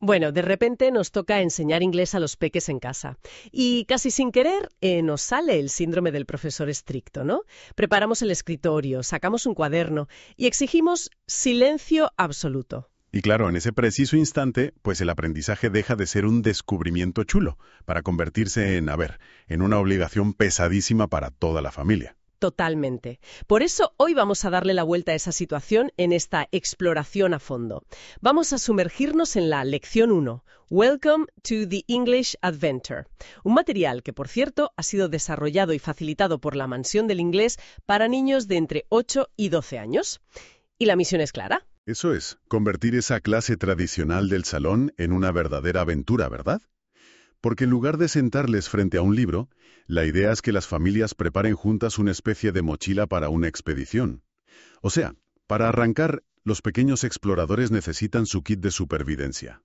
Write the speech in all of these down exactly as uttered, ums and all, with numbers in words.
Bueno, de repente nos toca enseñar inglés a los peques en casa. Y casi sin querer eh, nos sale el síndrome del profesor estricto, ¿no? Preparamos el escritorio, sacamos un cuaderno y exigimos silencio absoluto. Y claro, en ese preciso instante, pues el aprendizaje deja de ser un descubrimiento chulo para convertirse en, a ver, en una obligación pesadísima para toda la familia. Totalmente. Por eso hoy vamos a darle la vuelta a esa situación en esta exploración a fondo. Vamos a sumergirnos en la lección uno, Welcome to the English Adventure, un material que, por cierto, ha sido desarrollado y facilitado por la Mansión del Inglés para niños de entre ocho y doce años. Y la misión es clara. Eso es, convertir esa clase tradicional del salón en una verdadera aventura, ¿verdad? Porque en lugar de sentarles frente a un libro, la idea es que las familias preparen juntas una especie de mochila para una expedición. O sea, para arrancar, los pequeños exploradores necesitan su kit de supervivencia.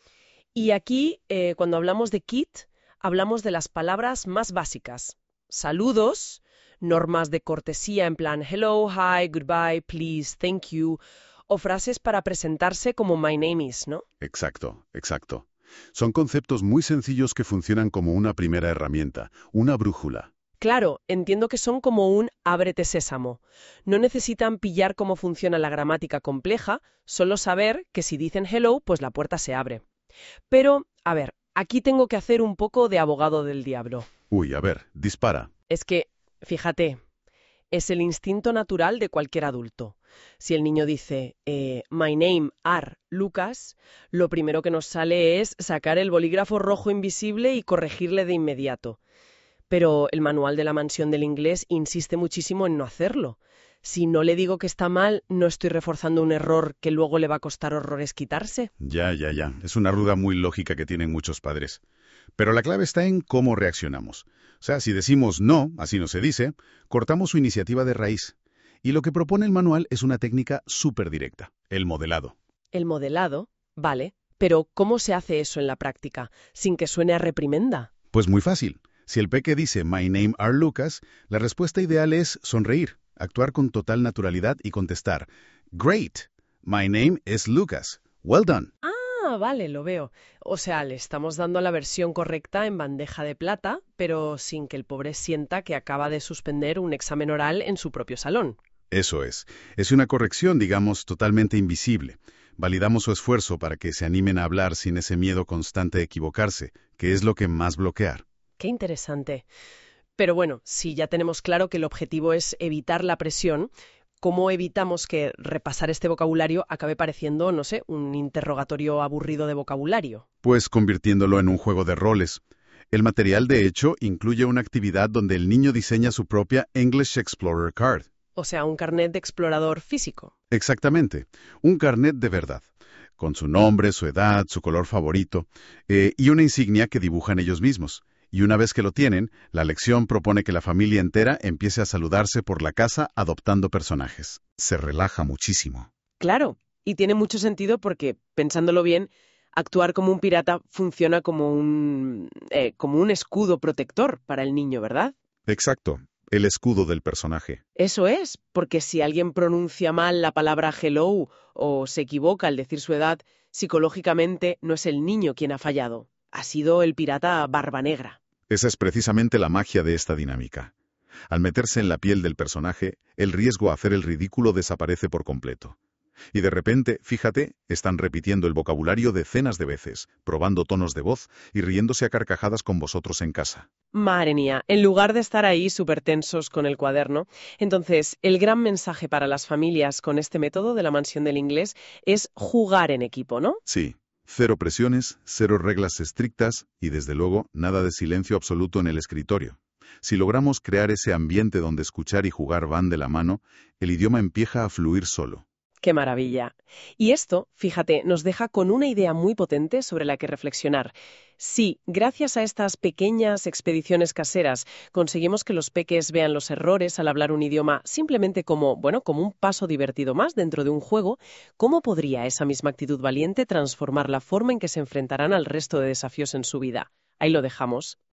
Y aquí, eh, cuando hablamos de kit, hablamos de las palabras más básicas. Saludos, normas de cortesía en plan hello, hi, goodbye, please, thank you, o frases para presentarse como my name is, ¿no? Exacto, exacto. Son conceptos muy sencillos que funcionan como una primera herramienta, una brújula. Claro, entiendo que son como un ábrete sésamo. No necesitan pillar cómo funciona la gramática compleja, solo saber que si dicen hello, pues la puerta se abre. Pero, a ver, aquí tengo que hacer un poco de abogado del diablo. Uy, a ver, dispara. Es que, fíjate, es el instinto natural de cualquier adulto. Si el niño dice, eh, my name are Lucas, lo primero que nos sale es sacar el bolígrafo rojo invisible y corregirle de inmediato. Pero el manual de la Mansión del Inglés insiste muchísimo en no hacerlo. Si no le digo que está mal, no estoy reforzando un error que luego le va a costar horrores quitarse. Ya, ya, ya. Es una ruda muy lógica que tienen muchos padres. Pero la clave está en cómo reaccionamos. O sea, si decimos no, así no se dice, cortamos su iniciativa de raíz. Y lo que propone el manual es una técnica súper directa, el modelado. El modelado, vale, pero ¿cómo se hace eso en la práctica, sin que suene a reprimenda? Pues muy fácil. Si el peque dice My name are Lucas, la respuesta ideal es sonreír, actuar con total naturalidad y contestar Great, my name is Lucas. Well done. Ah, vale, lo veo. O sea, le estamos dando la versión correcta en bandeja de plata, pero sin que el pobre sienta que acaba de suspender un examen oral en su propio salón. Eso es. Es una corrección, digamos, totalmente invisible. Validamos su esfuerzo para que se animen a hablar sin ese miedo constante de equivocarse, que es lo que más bloquear. Qué interesante. Pero bueno, si ya tenemos claro que el objetivo es evitar la presión, ¿cómo evitamos que repasar este vocabulario acabe pareciendo, no sé, un interrogatorio aburrido de vocabulario? Pues convirtiéndolo en un juego de roles. El material, de hecho, incluye una actividad donde el niño diseña su propia English Explorer Card. O sea, un carnet de explorador físico. Exactamente, un carnet de verdad, con su nombre, su edad, su color favorito, eh, y una insignia que dibujan ellos mismos. Y una vez que lo tienen, la lección propone que la familia entera empiece a saludarse por la casa adoptando personajes. Se relaja muchísimo. Claro, y tiene mucho sentido porque, pensándolo bien, actuar como un pirata funciona como un, eh, como un escudo protector para el niño, ¿verdad? Exacto, el escudo del personaje. Eso es, porque si alguien pronuncia mal la palabra hello o se equivoca al decir su edad, psicológicamente no es el niño quien ha fallado. Ha sido el pirata Barba Negra. Esa es precisamente la magia de esta dinámica. Al meterse en la piel del personaje, el riesgo a hacer el ridículo desaparece por completo. Y de repente, fíjate, están repitiendo el vocabulario decenas de veces, probando tonos de voz y riéndose a carcajadas con vosotros en casa. Madre mía, en lugar de estar ahí súper tensos con el cuaderno. Entonces, el gran mensaje para las familias con este método de la Mansión del Inglés es jugar en equipo, ¿no? Sí. Cero presiones, cero reglas estrictas y, desde luego, nada de silencio absoluto en el escritorio. Si logramos crear ese ambiente donde escuchar y jugar van de la mano, el idioma empieza a fluir solo. ¡Qué maravilla! Y esto, fíjate, nos deja con una idea muy potente sobre la que reflexionar. Si, gracias a estas pequeñas expediciones caseras, conseguimos que los peques vean los errores al hablar un idioma simplemente como, bueno, como un paso divertido más dentro de un juego, ¿cómo podría esa misma actitud valiente transformar la forma en que se enfrentarán al resto de desafíos en su vida? Ahí lo dejamos.